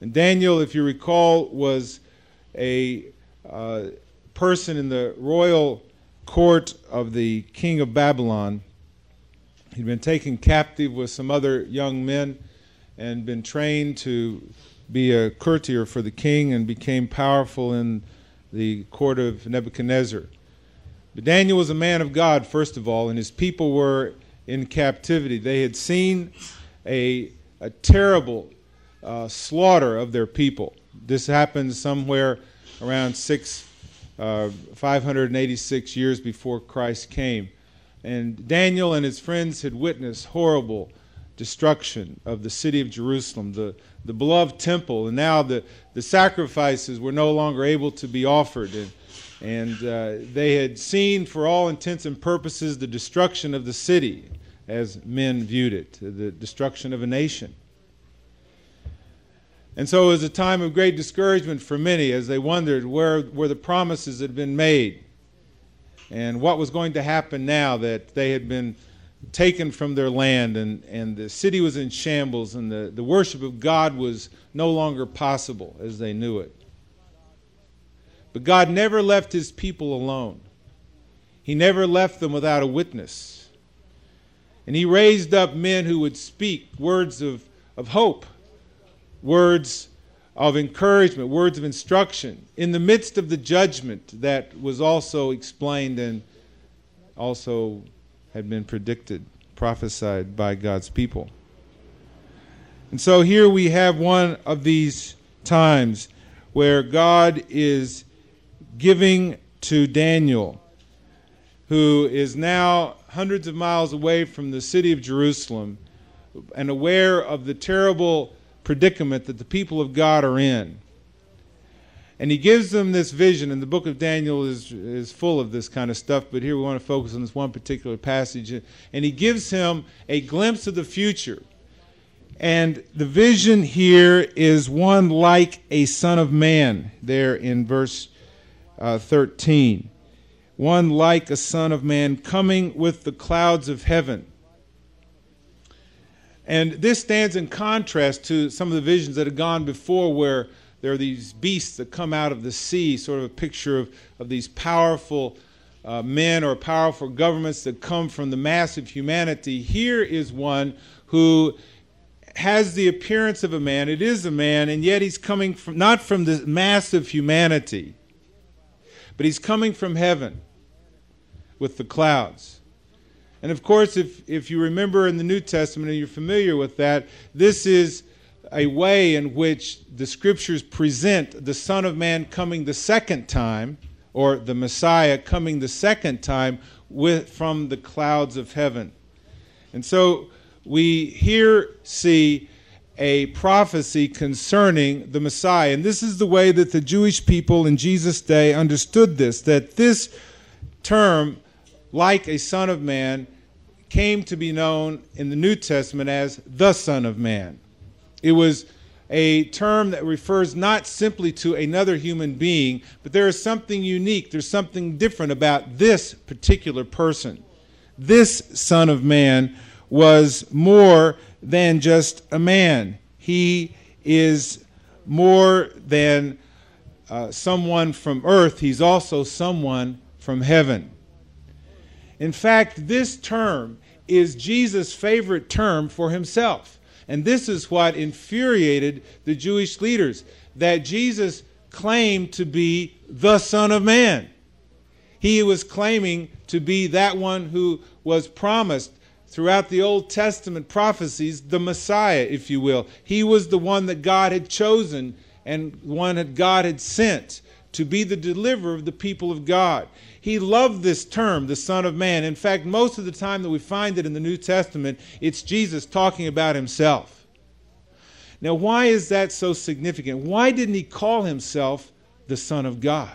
And Daniel, if you recall, was a person in the royal court of the king of Babylon. He'd been taken captive with some other young men and been trained to be a courtier for the king and became powerful in the court of Nebuchadnezzar. But Daniel was a man of God, first of all, and his people were in captivity. They had seen a terrible slaughter of their people. This happened somewhere around 586 years before Christ came. And Daniel and his friends had witnessed horrible destruction of the city of Jerusalem, the beloved temple, and now the sacrifices were no longer able to be offered. And they had seen, for all intents and purposes, the destruction of the city as men viewed it, the destruction of a nation. And so it was a time of great discouragement for many as they wondered where the promises had been made and what was going to happen now that they had been taken from their land and the city was in shambles and the worship of God was no longer possible as they knew it. But God never left his people alone. He never left them without a witness. And he raised up men who would speak words of hope, words of encouragement, words of instruction in the midst of the judgment that was also explained and also had been predicted, prophesied by God's people. And so here we have one of these times where God is giving to Daniel, who is now hundreds of miles away from the city of Jerusalem and aware of the terrible predicament that the people of God are in. And he gives them this vision, and the book of Daniel is full of this kind of stuff, but here we want to focus on this one particular passage. And he gives him a glimpse of the future. And the vision here is one like a son of man, there in verse 13. One like a son of man coming with the clouds of heaven. And this stands in contrast to some of the visions that have gone before where there are these beasts that come out of the sea, sort of a picture of these powerful men or powerful governments that come from the mass of humanity. Here is one who has the appearance of a man. It is a man, and yet he's coming from not from the mass of humanity, but he's coming from heaven with the clouds. And of course, if you remember in the New Testament and you're familiar with that, this is a way in which the Scriptures present the Son of Man coming the second time, or the Messiah coming the second time from the clouds of heaven. And so we here see a prophecy concerning the Messiah. And this is the way that the Jewish people in Jesus' day understood this, that this term, like a son of man, came to be known in the New Testament as the Son of Man. It was a term that refers not simply to another human being, but there is something unique, there's something different about this particular person. This Son of Man was more than just a man. He is more than someone from earth. He's also someone from heaven. In fact, this term is Jesus' favorite term for himself. And this is what infuriated the Jewish leaders, that Jesus claimed to be the Son of Man. He was claiming to be that one who was promised throughout the Old Testament prophecies, the Messiah, if you will. He was the one that God had chosen and one that God had sent to be the deliverer of the people of God. He loved this term, the Son of Man. In fact, most of the time that we find it in the New Testament, it's Jesus talking about himself. Now, why is that so significant? Why didn't he call himself the Son of God?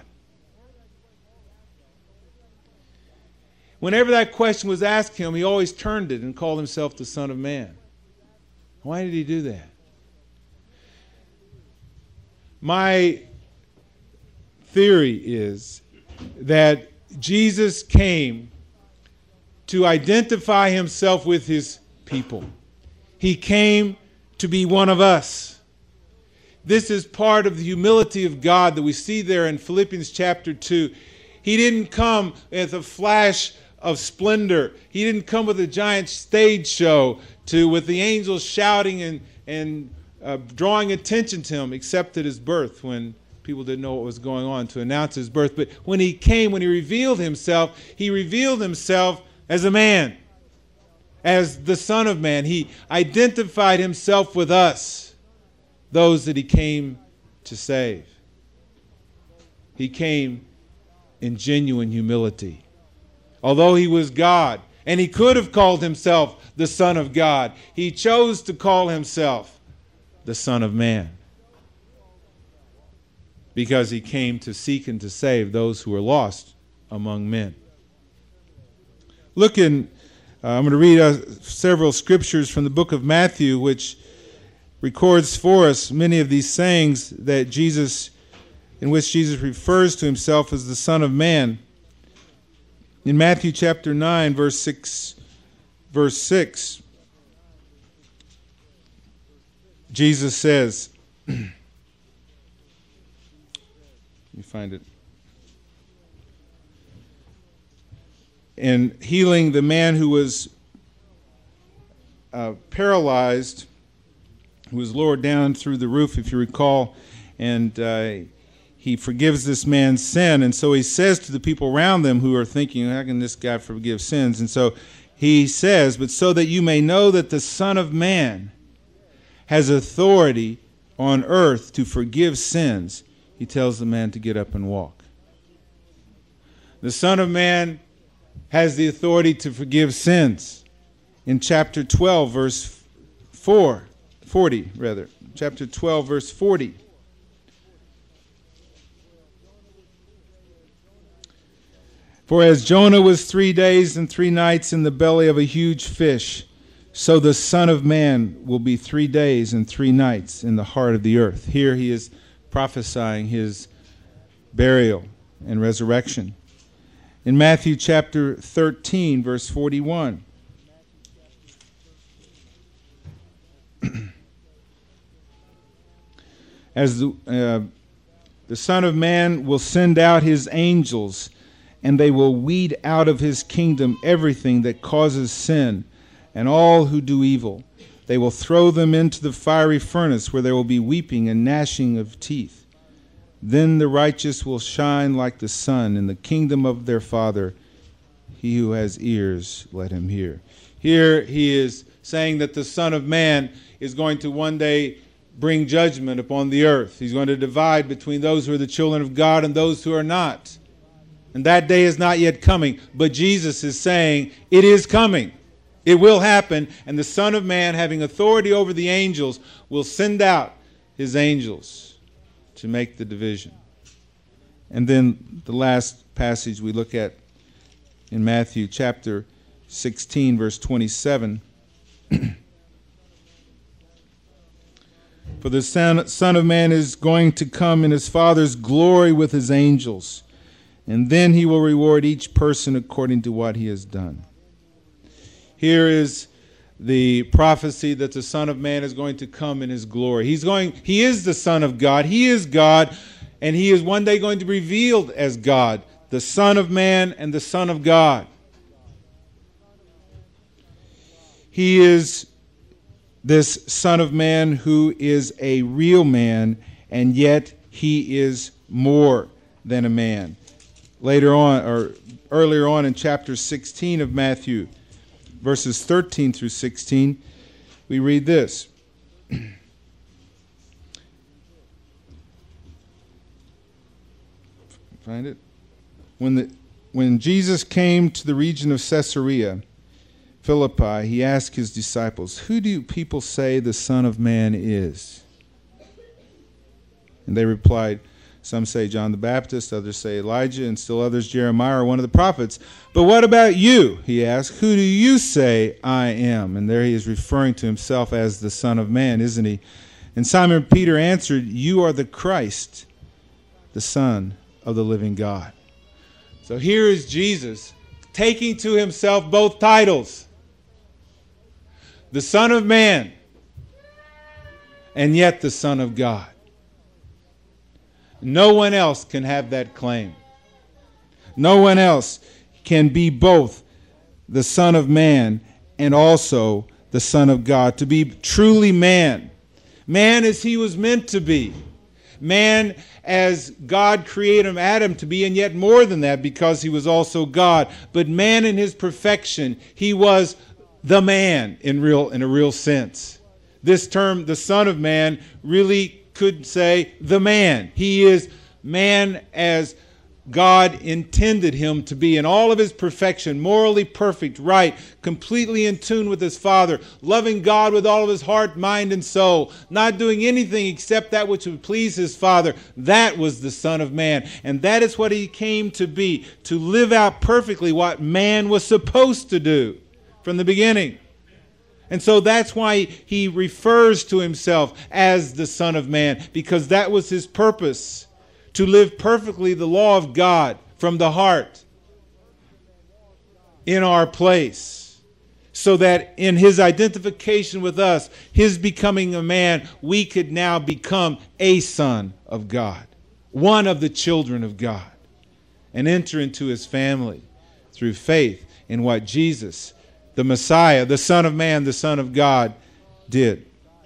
Whenever that question was asked him, he always turned it and called himself the Son of Man. Why did he do that? My theory is that Jesus came to identify himself with his people. He came to be one of us. This is part of the humility of God that we see there in Philippians chapter 2. He didn't come with a flash of splendor. He didn't come with a giant stage show with the angels shouting and drawing attention to him, except at his birth when people didn't know what was going on, to announce his birth. But when he came, when he revealed himself as a man, as the Son of Man. He identified himself with us, those that he came to save. He came in genuine humility. Although he was God, and he could have called himself the Son of God, he chose to call himself the Son of Man, because he came to seek and to save those who are lost among men. I'm going to read several scriptures from the book of Matthew, which records for us many of these sayings that in which Jesus refers to himself as the Son of Man. In Matthew chapter 9, verse 6, Jesus says, let me find it. In healing the man who was paralyzed, who was lowered down through the roof, if you recall, and he forgives this man's sin. And so he says to the people around them who are thinking, how can this guy forgive sins? And so he says, but so that you may know that the Son of Man has authority on earth to forgive sins, he tells the man to get up and walk. The Son of Man has the authority to forgive sins. In chapter 12, verse 40. Chapter 12, verse 40. For as Jonah was 3 days and 3 nights in the belly of a huge fish, so the Son of Man will be 3 days and 3 nights in the heart of the earth. Here he is prophesying his burial and resurrection. In Matthew chapter 13, verse 41. As the Son of Man will send out his angels, and they will weed out of his kingdom everything that causes sin and all who do evil. They will throw them into the fiery furnace, where there will be weeping and gnashing of teeth. Then the righteous will shine like the sun in the kingdom of their Father. He who has ears, let him hear. Here he is saying that the Son of Man is going to one day bring judgment upon the earth. He's going to divide between those who are the children of God and those who are not. And that day is not yet coming. But Jesus is saying it is coming. It will happen. And the Son of Man, having authority over the angels, will send out his angels to make the division. And then the last passage we look at in Matthew chapter 16, verse 27. For the Son of Man is going to come in his Father's glory with his angels, and then he will reward each person according to what he has done. Here is the prophecy that the Son of Man is going to come in his glory. He is the Son of God. He is God, and he is one day going to be revealed as God, the Son of Man and the Son of God. He is this Son of Man who is a real man, and yet he is more than a man. Later on, or earlier on in chapter 16 of Matthew, verses 13 through 16, we read this. Find it? When Jesus came to the region of Caesarea Philippi, he asked his disciples, "Who do people say the Son of Man is?" And they replied, "Some say John the Baptist, others say Elijah, and still others Jeremiah or one of the prophets. But what about you?" he asked. "Who do you say I am?" And there he is referring to himself as the Son of Man, isn't he? And Simon Peter answered, "You are the Christ, the Son of the living God." So here is Jesus taking to himself both titles. The Son of Man, and yet the Son of God. No one else can have that claim. No one else can be both the Son of Man and also the Son of God. To be truly man. Man as he was meant to be. Man as God created Adam to be, and yet more than that because he was also God. But man in his perfection, he was the man in a real sense. This term, the Son of Man, really could say the man. He is man as God intended him to be in all of his perfection, morally perfect, right, completely in tune with his Father, loving God with all of his heart, mind, and soul, not doing anything except that which would please his Father. That was the Son of Man. And that is what he came to be, to live out perfectly what man was supposed to do from the beginning. And so that's why he refers to himself as the Son of Man, because that was his purpose. To live perfectly the law of God from the heart in our place, so that in his identification with us, his becoming a man, we could now become a son of God, one of the children of God, and enter into his family through faith in what Jesus, the Messiah, the Son of Man, the Son of God, did.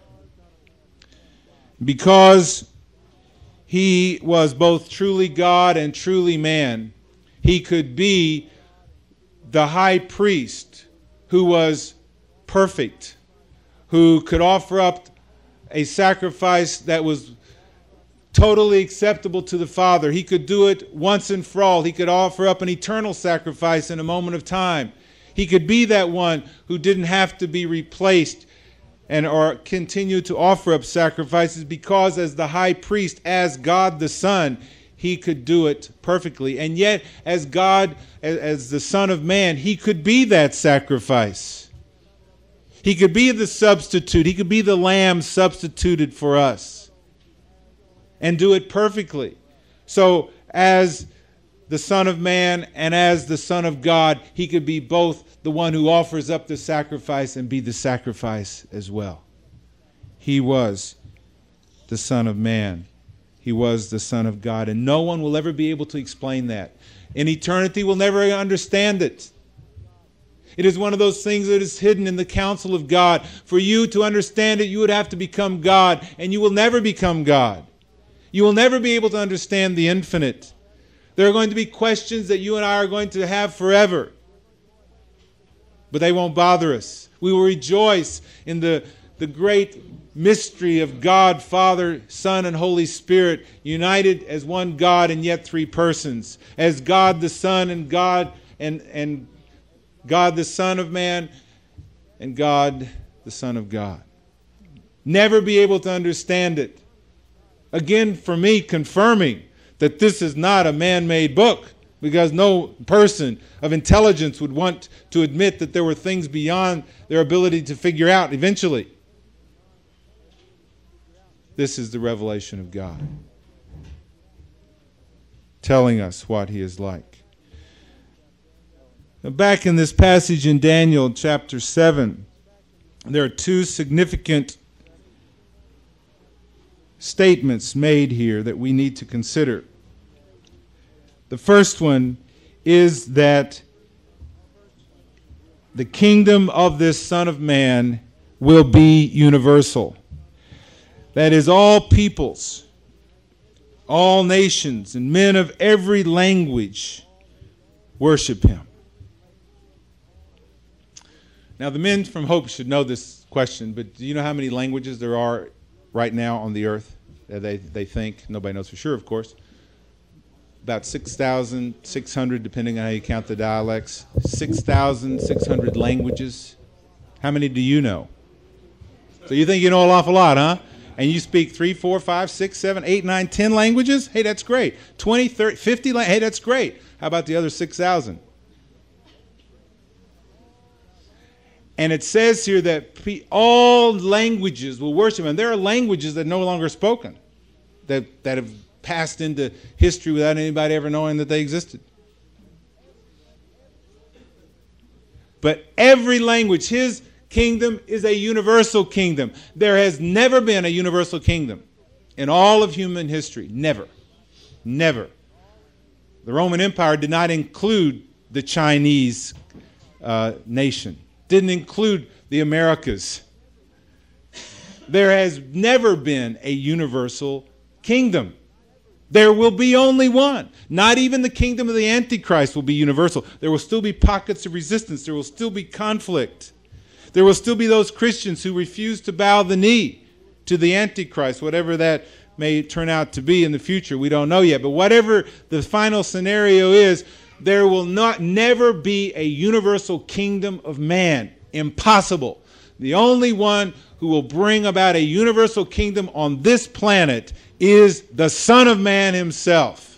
Because he was both truly God and truly man, he could be the high priest who was perfect, who could offer up a sacrifice that was totally acceptable to the Father. He could do it once and for all. He could offer up an eternal sacrifice in a moment of time. He could be that one who didn't have to be replaced or continue to offer up sacrifices, because as the high priest, as God the Son, he could do it perfectly. And yet, as God, as the Son of Man, he could be that sacrifice. He could be the substitute. He could be the lamb substituted for us and do it perfectly. So as the Son of Man and as the Son of God, he could be both the one who offers up the sacrifice and be the sacrifice as well. He was the Son of Man. He was the Son of God. And no one will ever be able to explain that. In eternity, we'll never understand it. It is one of those things that is hidden in the counsel of God. For you to understand it, you would have to become God, and you will never become God. You will never be able to understand the infinite. There are going to be questions that you and I are going to have forever, but they won't bother us. We will rejoice in the great mystery of God, Father, Son, and Holy Spirit, united as one God and yet three persons, as God the Son and God and God the Son of Man and God the Son of God. Never be able to understand it. Again, for me, confirming that this is not a man-made book, because no person of intelligence would want to admit that there were things beyond their ability to figure out eventually. This is the revelation of God, telling us what he is like. Now, back in this passage in Daniel chapter 7, there are two significant statements made here that we need to consider. The first one is that the kingdom of this Son of Man will be universal. That is, all peoples, all nations, and men of every language worship him. Now, the men from Hope should know this question, but do you know how many languages there are right now on the earth? They think. Nobody knows for sure, of course. About 6,600, depending on how you count the dialects. 6,600 languages. How many do you know? So you think you know an awful lot, huh? And you speak 3, 4, 5, 6, 7, 8, 9, 10 languages? Hey, that's great. 20, 30, 50, hey, that's great. How about the other 6,000? And it says here that all languages will worship him. There are languages that are no longer spoken, that have passed into history without anybody ever knowing that they existed. But every language, his kingdom is a universal kingdom. There has never been a universal kingdom in all of human history. Never. Never. The Roman Empire did not include the Chinese nation. Didn't include the Americas. There has never been a universal kingdom. There will be only one. Not even the kingdom of the Antichrist will be universal. There will still be pockets of resistance. There will still be conflict. There will still be those Christians who refuse to bow the knee to the Antichrist, whatever that may turn out to be in the future. We don't know yet. But whatever the final scenario is, there will never be a universal kingdom of man. Impossible. The only one who will bring about a universal kingdom on this planet is the Son of Man himself.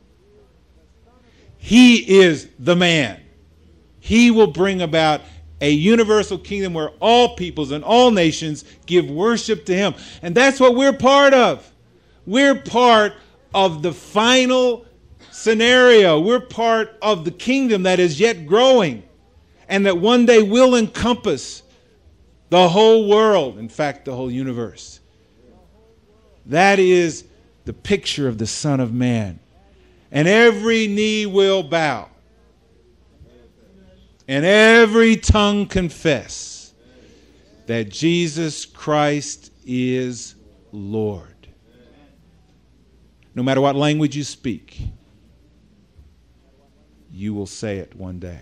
He is the man. He will bring about a universal kingdom where all peoples and all nations give worship to him. And that's what we're part of. We're part of the final scenario. We're part of the kingdom that is yet growing and that one day will encompass the whole world, in fact, the whole universe. That is the picture of the Son of Man. And every knee will bow. And every tongue confess that Jesus Christ is Lord. No matter what language you speak, you will say it one day.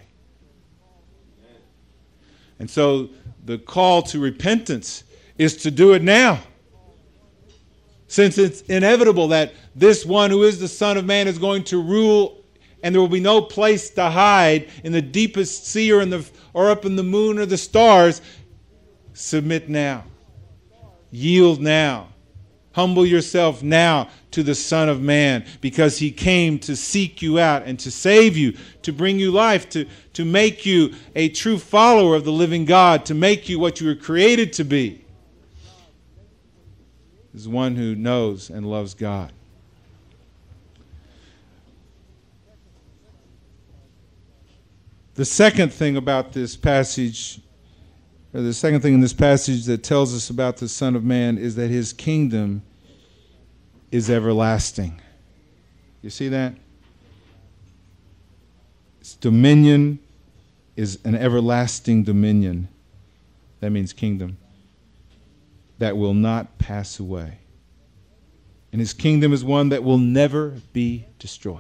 And so the call to repentance is to do it now. Since it's inevitable that this one who is the Son of Man is going to rule, and there will be no place to hide in the deepest sea or up in the moon or the stars, submit now. Yield now. Humble yourself now to the Son of Man, because he came to seek you out and to save you, to bring you life, to make you a true follower of the living God, to make you what you were created to be. Is one who knows and loves God. The second thing about this passage, or the second thing in this passage that tells us about the Son of Man, is that his kingdom is everlasting. You see that? Its dominion is an everlasting dominion. That means kingdom. That will not pass away. And his kingdom is one that will never be destroyed.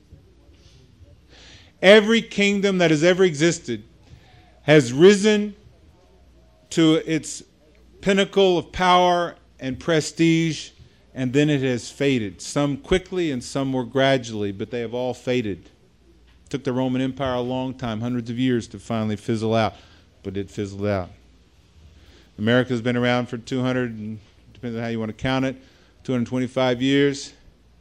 Every kingdom that has ever existed has risen to its pinnacle of power and prestige, and then it has faded. Some quickly and some more gradually, but they have all faded. It took the Roman Empire a long time, hundreds of years, to finally fizzle out, but it fizzled out. America's been around for 200, and depends on how you want to count it, 225 years.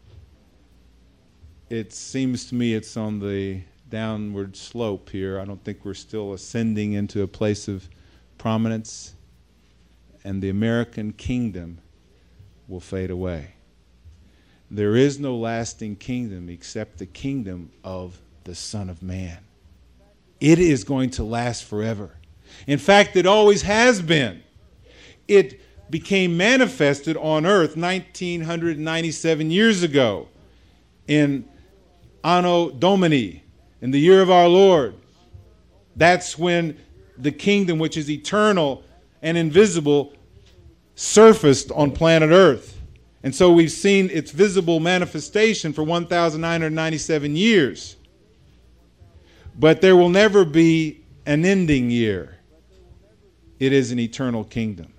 It seems to me it's on the downward slope here. I don't think we're still ascending into a place of prominence, and the American kingdom will fade away. There is no lasting kingdom except the kingdom of the Son of Man. It is going to last forever. In fact, it always has been. It became manifested on earth 1997 years ago in Anno Domini, in the year of our Lord. That's when the kingdom, which is eternal and invisible, surfaced on planet Earth. And so we've seen its visible manifestation for 1,997 years. But there will never be an ending year. It is an eternal kingdom.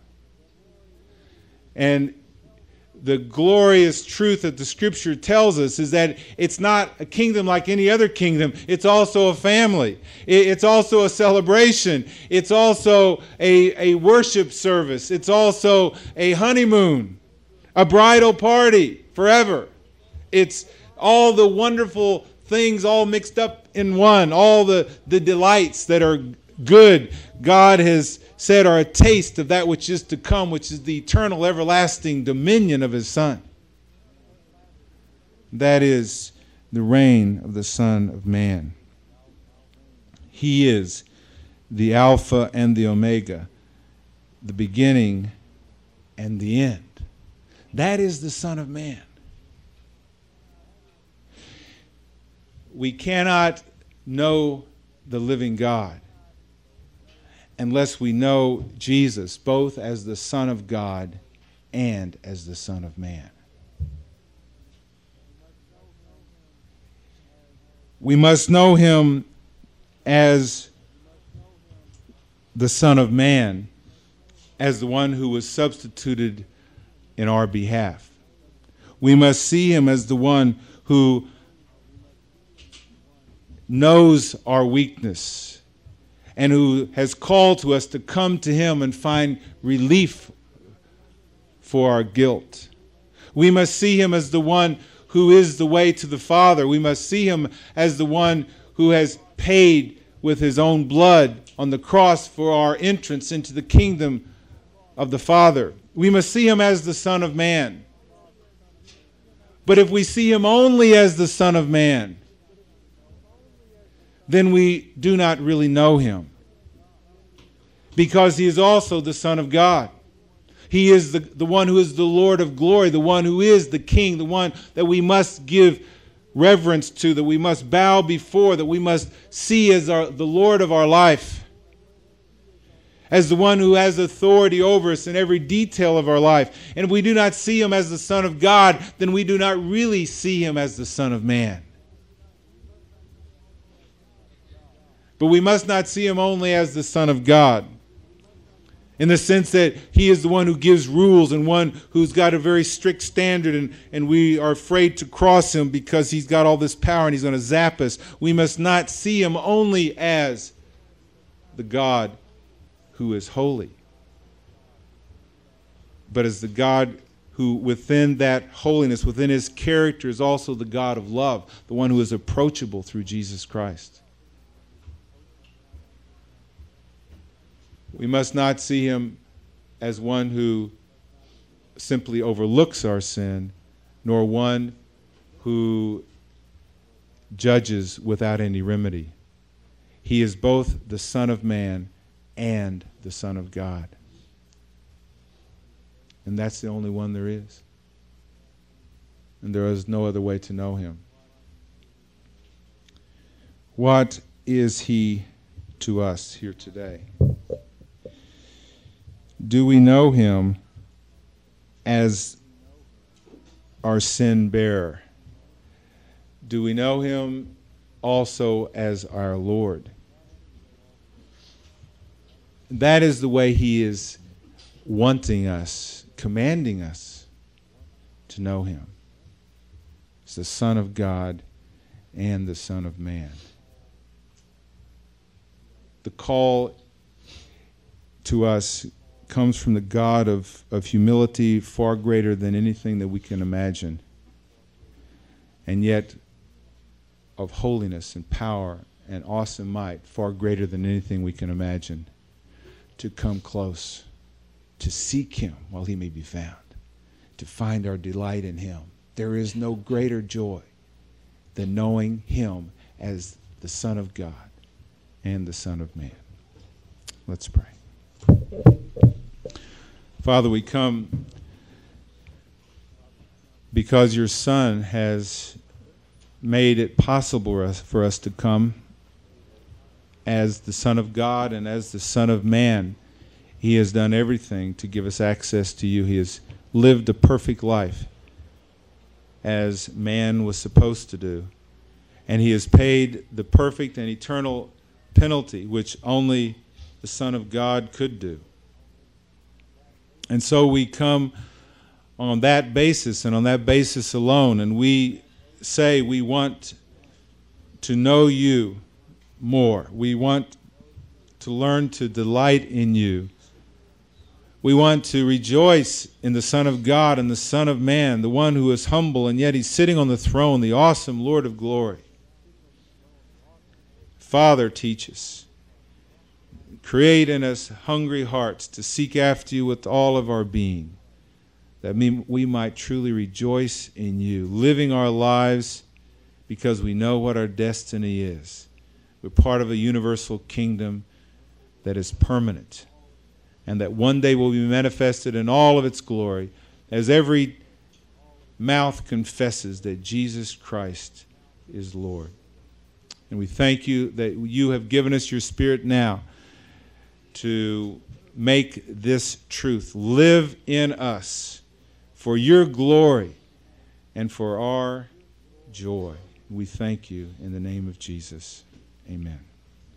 And the glorious truth that the Scripture tells us is that it's not a kingdom like any other kingdom. It's also a family. It's also a celebration. It's also a worship service. It's also a honeymoon, a bridal party forever. It's all the wonderful things all mixed up in one, all the delights that are good. God has said are a taste of that which is to come, which is the eternal, everlasting dominion of his Son. That is the reign of the Son of Man. He is the Alpha and the Omega, the beginning and the end. That is the Son of Man. we cannot know the living God unless we know Jesus, both as the Son of God and as the Son of Man. We must know him as the Son of Man, as the one who was substituted in our behalf. We must see him as the one who knows our weakness and who has called to us to come to him and find relief for our guilt. We must see him as the one who is the way to the Father. We must see him as the one who has paid with his own blood on the cross for our entrance into the kingdom of the Father. We must see him as the Son of Man. But if we see him only as the Son of Man, then we do not really know him, because he is also the Son of God. He is the one who is the Lord of glory, the one who is the King, the one that we must give reverence to, that we must bow before, that we must see as the Lord of our life, as the one who has authority over us in every detail of our life. And if we do not see him as the Son of God, then we do not really see him as the Son of Man. But we must not see him only as the Son of God, in the sense that he is the one who gives rules and one who's got a very strict standard, and we are afraid to cross him because he's got all this power and he's going to zap us. We must not see him only as the God who is holy, but as the God who within that holiness, within his character, is also the God of love, the one who is approachable through Jesus Christ. We must not see him as one who simply overlooks our sin, nor one who judges without any remedy. He is both the Son of Man and the Son of God. And that's the only one there is. And there is no other way to know him. What is he to us here today? Do we know him as our sin bearer? Do we know him also as our Lord? That is the way he is wanting us, commanding us to know him. It's the Son of God and the Son of Man. The call to us comes from the God of humility far greater than anything that we can imagine, and yet of holiness and power and awesome might far greater than anything we can imagine, to come close, to seek him while he may be found, to find our delight in him. There is no greater joy than knowing him as the Son of God and the Son of Man. Let's pray. Father, we come because your Son has made it possible for us to come as the Son of God and as the Son of Man. He has done everything to give us access to you. He has lived a perfect life as man was supposed to do. And he has paid the perfect and eternal penalty which only the Son of God could do. And so we come on that basis and on that basis alone, and we say we want to know you more. We want to learn to delight in you. We want to rejoice in the Son of God and the Son of Man, the one who is humble, and yet he's sitting on the throne, the awesome Lord of glory. Father, teach us. Create in us hungry hearts to seek after you with all of our being, that we might truly rejoice in you, living our lives because we know what our destiny is. We're part of a universal kingdom that is permanent and that one day will be manifested in all of its glory as every mouth confesses that Jesus Christ is Lord. And we thank you that you have given us your Spirit now to make this truth live in us for your glory and for our joy. We thank you in the name of Jesus. Amen.